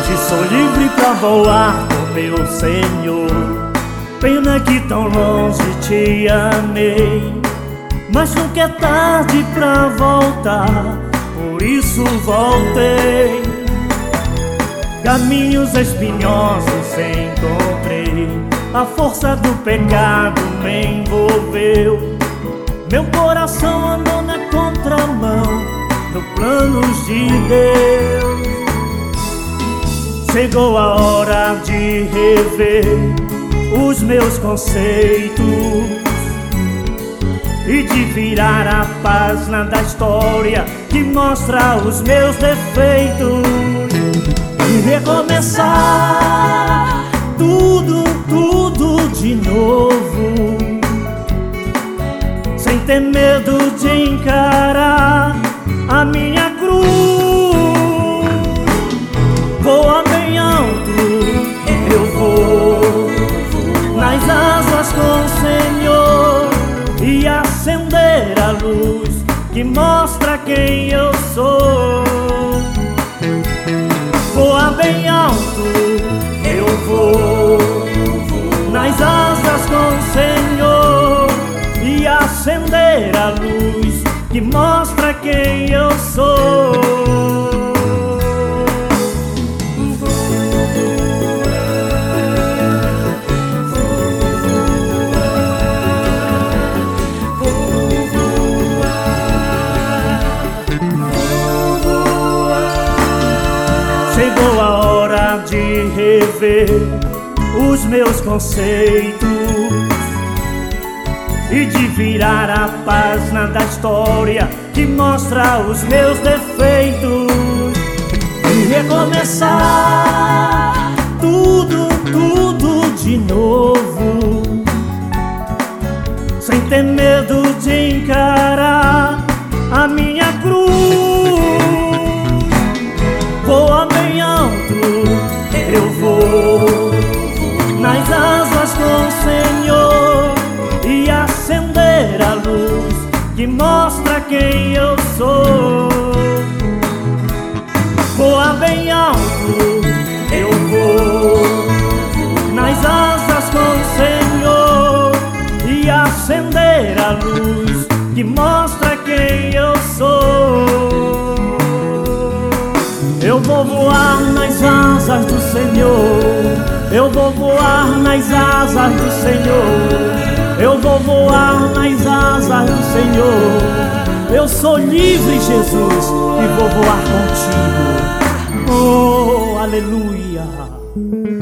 Se sou livre pra voar com meu Senhor, pena que tão longe te amei. Mas nunca é tarde pra voltar, por isso voltei. Caminhos espinhosos encontrei, a força do pecado me envolveu. Meu coração andou na contramão dos planos de Deus. Chegou a hora de rever os meus conceitos e de virar a página da história que mostra os meus defeitos e recomeçar tudo de novo, sem ter medo de encarar a minha cruz. Voa bem alto, eu vou nas asas com o Senhor e acender a luz que mostra quem eu sou. Voa bem alto, eu vou nas asas com o Senhor e acender a luz que mostra quem eu sou. Chegou a hora de rever os meus conceitos e de virar a página da história que mostra os meus defeitos e recomeçar tudo de novo, sem ter medo de encarar a minha cruz. Voa bem alto, eu vou nas asas com o Senhor e acender a luz que mostra quem eu sou. Voa bem alto, eu vou nas asas com o Senhor e acender a luz que mostra quem eu sou. Eu vou voar nas asas do Senhor, eu vou voar nas asas do Senhor, eu vou voar nas asas do Senhor. Eu sou livre, Jesus, e vou voar contigo. Oh, aleluia.